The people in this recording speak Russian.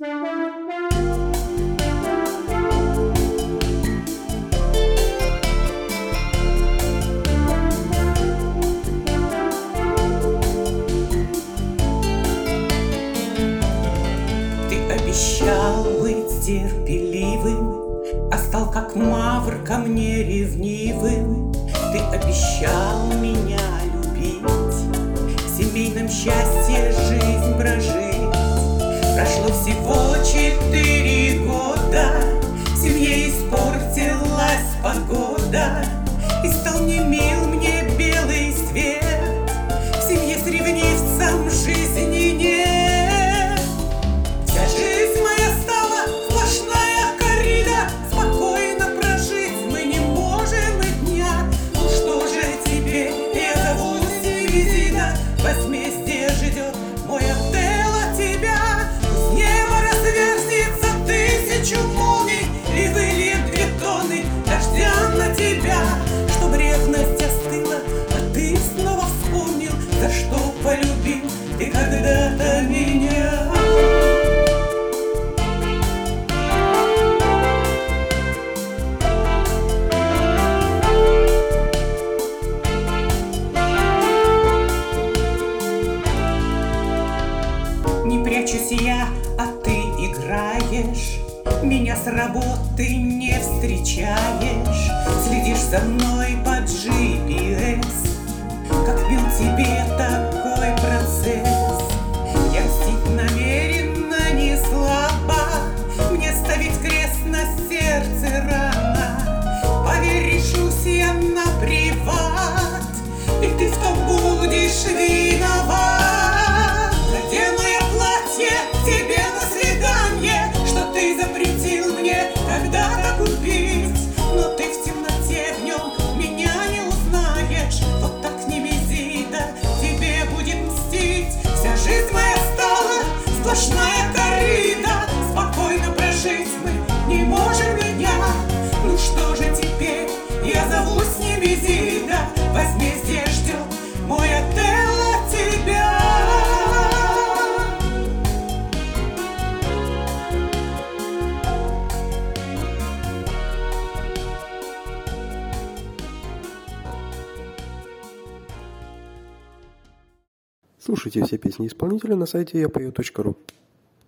Обещал быть терпеливым, а стал как мавр ко мне ревнивым. Ты обещал меня любить, в семейном счастье жизнь прожить. Прошло всего 4 года, в семье испортилась погода, и стал не мил мне белый свет. В семье с ревнивцем жизни нет. Возмездие ждет мой отдел от тебя. С неба разверзнется 1000 молний, и выльет 2 тонны дождя на тебя. Чтоб ревность остыла, а ты снова вспомнил, за что полюбил ты когда-то меня. Не прячусь я, а ты играешь, меня с работы не встречаешь. Следишь за мной по GPS, как мил тебе такой процесс. Я мстить намеренно не слаба, мне ставить крест на сердце рано. Поверь, решусь я на приват, и ты в том будешь виноват. Надену я платье тебе на свидание, что ты запретил мне когда-то купить. Но ты в темноте в нем меня не узнаешь. Вот так не визита тебе будет мстить. Вся жизнь моя стала сплошная коррида. Спокойно прожить мы не можем меня. Ну что же теперь, я зовусь не визита. Возмездие ждет мой отель от тебя. Слушайте все песни исполнителя на сайте yapeo.ru.